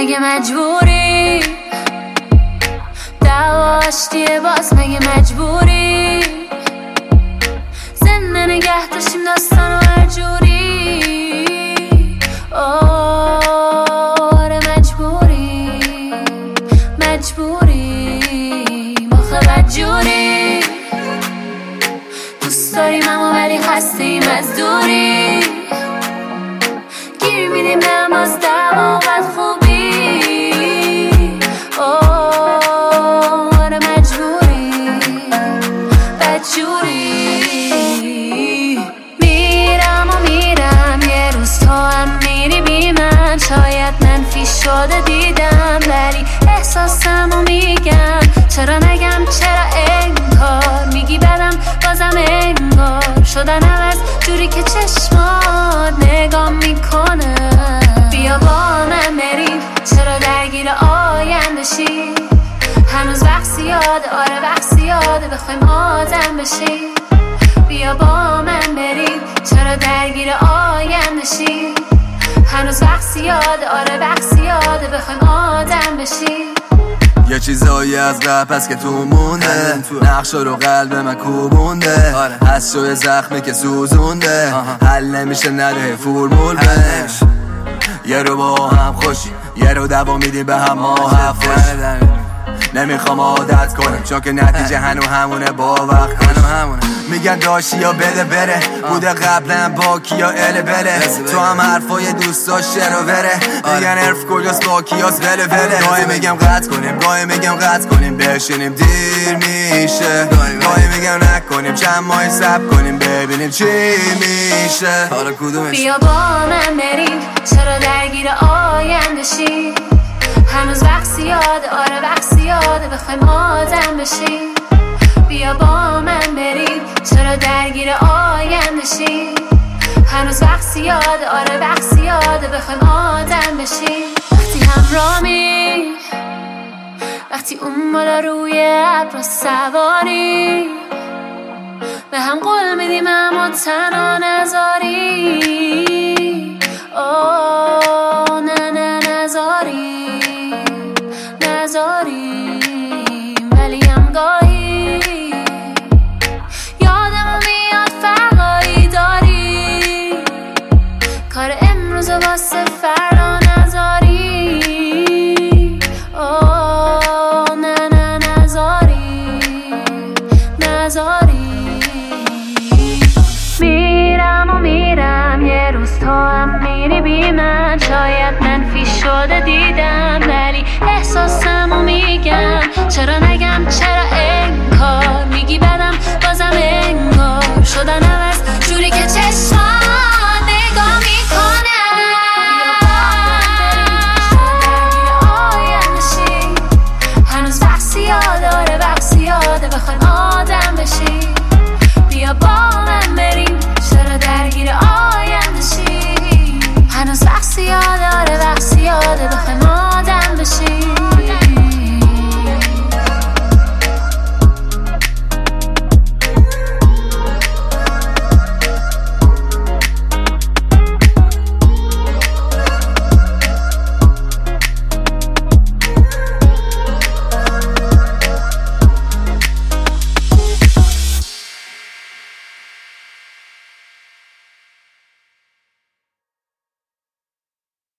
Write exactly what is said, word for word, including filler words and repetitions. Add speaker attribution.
Speaker 1: مگه مجبوری دعواشتیه باز مگه مجبوری زنده نگه داشتیم داستانو هر جوری آره مجبوری مجبوری مخه بدجوری دوست داریم اما ولی خستیم از دوری گیر میدیم نماز دعوا و بد خوبی آره مجبوری بدجوری میرم و میرم یه روز تو هم میری بی من شاید منفی شده دیدم ولی احساسمو میگم چرا نگم چرا انگار میگی بدم بازم انگار شدن عوض جوری که چشمات نگاه میکنه بیا با من بریم چرا درگیر آینده شی هنوز وقت زیاده آره وقت زیاده بخوایم آدم بشی بیا با من بریم چرا درگیر آینده شی هنوز وقت زیاده آره وقت زیاده بخوایم آدم بشی
Speaker 2: یه چیزایی از قبل هست که تو مونده نقشا رو قلب من کوبونده هست شوی زخمی که سوزونده حل نمیشه نده فرمول به یه رو با هم خوشی یه رو دوا میدیم به هم ما حفش نمیخوام عادت کنم چون که نتیجه هنو همونه با وقت همونه میگن داشتی یا بده بره بوده قبلا با کیا ال بله تو هم حرفای دوستا شر و بره میگن حرف کجاست با کیاس بله بله گاهی میگم قطع کنیم گاهی میگم قطع کنیم بشینیم دیر میشه گاهی میگم نکنیم چند ماهی صبر کنیم ببینیم چی میشه حالا کدومش
Speaker 1: بیا با من بریم چرا درگیر آینده شی هنوز وقت زیاده آره وقت زیاده بخوایم آدم بشی بیا با من بریم چرا درگیر آینده شی هنوز وقت زیاده آره وقت زیاده بخوایم آدم بشی وقتی همرامی وقتی اون بالا روی ابر سواری به هم قول میدیم اما تنها نذاری آه نه نه نذاری نذاریم ولی هم گاهی یادمو میاد فرقایی داری کار امروز واسه فردا نذاری آه نه نه نذاری نذاری میرم و میرم یه روز تو هم میری بی